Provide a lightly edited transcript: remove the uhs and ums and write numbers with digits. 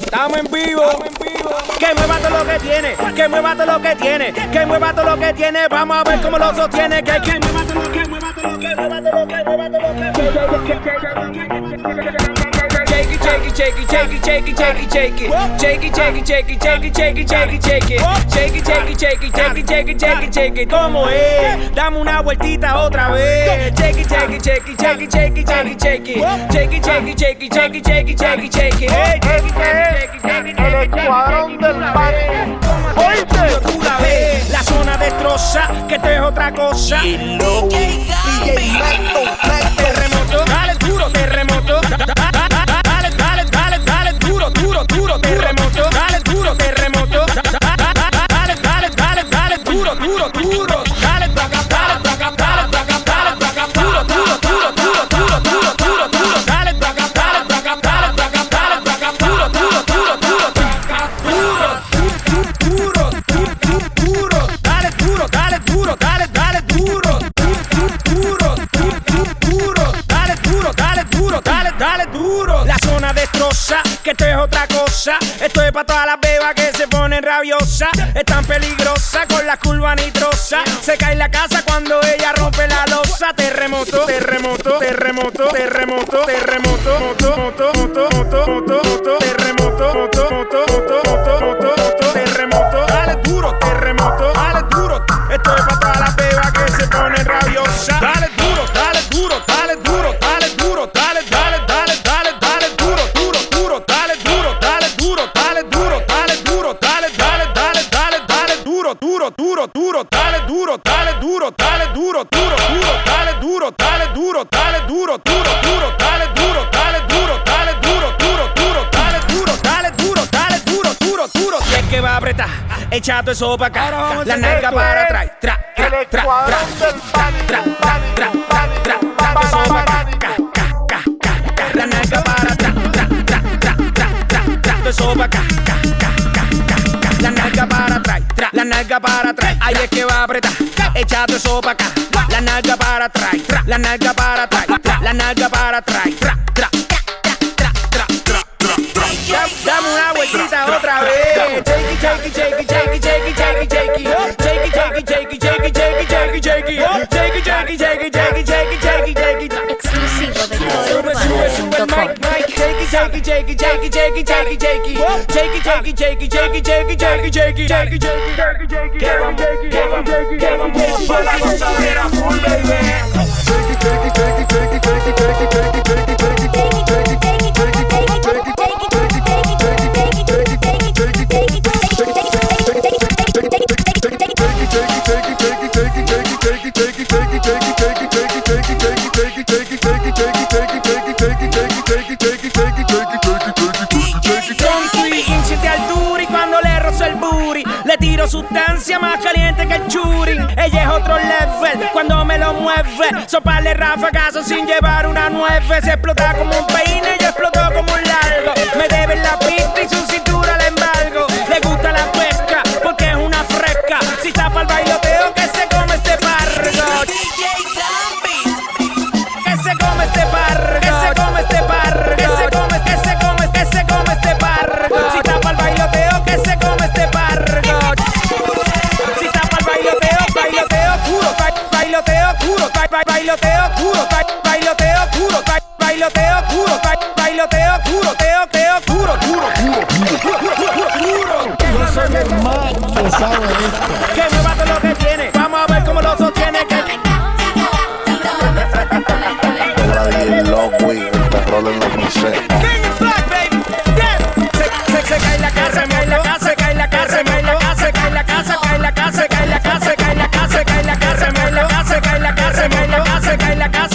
Estamos en vivo. Que mueva todo lo que tiene, que mueva todo lo que tiene, que mueva todo lo que tiene. Vamos a ver cómo lo sostiene. Que mueva todo lo que mueva todo lo que mueva todo lo que mueva todo lo que. Shake it, shake it, shake it, shake it, shake it, shake it, shake it. Shake it, shake it, shake it, shake it, shake it, shake it, shake it. Shake it, shake it, shake it, shake it, shake it, shake it, shake it. ¿Cómo es? Dame una vueltita otra vez. Shake it, shake it, shake it, shake it, shake it, shake it, shake it. Shake it, shake it, shake it, shake it, shake it, shake it, shake it. Shake it, shake it, shake it. El escuadrón del party. Oíste. Tú la ves, la zona destroza, que esto es otra cosa. DJ Mato, Terremoto, dale duro, terremoto. Dale, dale, dale, dale duro, duro, duro, terremoto. Dale duro, terremoto. Dale, dale, dale, dale duro, duro, duro. Dale, dale, dale, dale, dale, duro, duro, duro, duro, duro, duro, duro, duro. Dale, dale, dale, dale, dale, dale, duro, duro, duro, duro. Duro, duro, dale duro, dale duro, dale, dale duro. Duro, duro, dale duro, dale duro, dale, dale duro. La zona destroza, que esto es otra cosa. Esto es para todas las bebas que se ponen rabiosas. Es tan peligrosa con la curva nitrosa. Se cae la casa cuando ella rompe la losa. Terremoto, terremoto, terremoto, terremoto, terremoto, moto, moto, moto, moto, moto, moto, terremoto, moto, moto, moto, moto, moto, moto, terremoto. Dale duro, terremoto, dale duro. Esto es para todas las bebas que se ponen rabiosas. Dale duro, dale duro, dale duro, dale duro, dale, dale, dale, dale, dale duro, duro, duro, dale duro, dale duro, dale duro, dale duro, dale, dale, dale, dale, dale duro, duro, duro, duro, dale duro, dale duro, dale duro, duro, duro, dale duro, dale duro, dale duro, duro, duro, dale duro, dale duro, dale duro, duro, duro, dale duro, dale duro, dale duro, duro, duro. Y es que va a apretar, echa todo eso para acá, la nalga para atrás, tra, el tra, tra, escuadrón tra. del party. Tra, tra, tra, tra, tra, tra, eso pa' acá, ca, ca, ca, ca, ca. La nalga para atrás, tra, tra, tra, tra, tra, tra, eso pa' acá, ca, ca, ca, ca, ca. La nalga para atrás, tra, la nalga para atrás. Ahí es que va a apretar, echa todo eso pa' acá. La nalga para atrás, tra, la nalga para atrás, tra, la nalga para atrás, tra, tra, tra, tra, tra, tra, tra, tra. Dame una vueltita otra vez. Shake it, shake it, shake it, shake it, shake it, shake it, shake it. Shake it, shake it, shake it, shake it, shake it, shake it, shake it. Shake it, shake it, shake it, shake it, shake it, shake it, shake it. Exclusivo de Sube, sube, sube, Mike, Mike. Shake it, shake it, shake it, shake it, shake it, shake it, shake it. Shake it, shake it, shake it, shake it, shake it, shake it, shake it. Shake it, shake it, shake it, shake it. Que vamos, que vamos, que vamos pa' la gozadera full, baby. Shake it, shake it, shake it, shake it, shake it, shake it, shake it, shake it, shake it, shake it, shake it, shake it, shake it, shake it, shake it, le tiro sustancia más caliente que el churi. Ella es otro level cuando me lo mueve. Soparle rafagazos sin llevar una nueve. Se explota como un peine, yo exploto como un largo. Me deben la pista y su cintura la embargo. Le gusta la pesca porque es una fresca. Si está para el bailoteo que se come este pargo. Que se come este pargo. Que se come este pargo. Que se come, que se come, que se come este pargo. Si está para el bailoteo que se come este pargo. Si está para el bailoteo, bailoteo puro, bailoteo puro, bailoteo puro, bailoteo puro, bailoteo puro, bailoteo puro, teo, teo puro, duro, duro. Yo soy el macho, ¿sabes esto? Que mueva todo lo que tiene, vamos a ver cómo lo sostiene. La DJ Lowy, el terror en los museos. Se cae la casa, cae la casa, cae la casa, cae la casa, cae la casa, cae la casa, cae la casa, cae la casa, cae la casa, cae la casa, cae la casa, cae la casa, cae la casa, cae la casa.